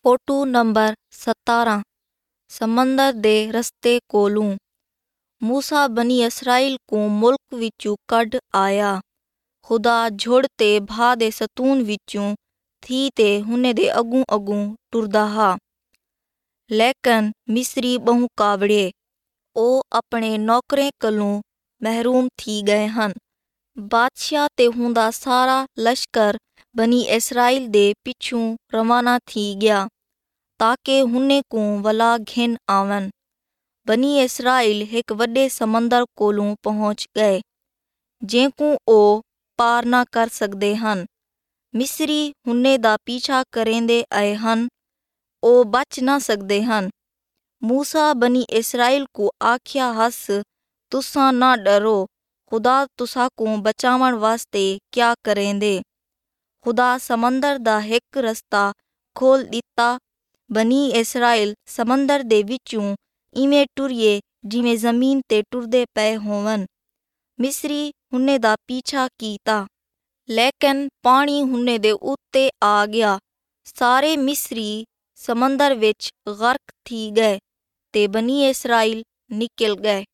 Photo number 17 समंदर दे रस्ते कोलों। मूसा बनी इसराइल को मुल्क विचों कढ आया। खुदा झुड़ ते भा दे सतून विचों थी ते हुने दे अगू अगू टुरदा हा। लेकिन मिस्री बहु कावड़े ओ अपने नौकरें कलों महरूम थी गए हन। बादशाह ते हुंदा सारा लश्कर बनी इसराइल दे पिछू रवाना थी गया ताकि हुने को वला घिन आवन। बनी इसराइल एक वड्डे समंदर कोलों पहुंच गए जेकू ओ पार ना कर सकदे हन। मिस्री हुने दा पीछा करेंदे आए हन, ओ बच ना सकदे हन। मूसा बनी इसराइल को आख्या हस, तुसा ना डरो, खुदा तुसा को बचावन वास्ते क्या करेंदे। खुदा समंदर दा एक रस्ता खोल दिता। बनी इसराइल समंदर दे विचों इवें टुरिए जिमें जमीन ते टुरदे पे होवन। मिस्री हुने दा पीछा कीता, लेकिन पानी हुने दे उत्ते आ गया। सारे मिस्री समंदर विच गर्क थी गए ते बनी इसराइल निकल गए।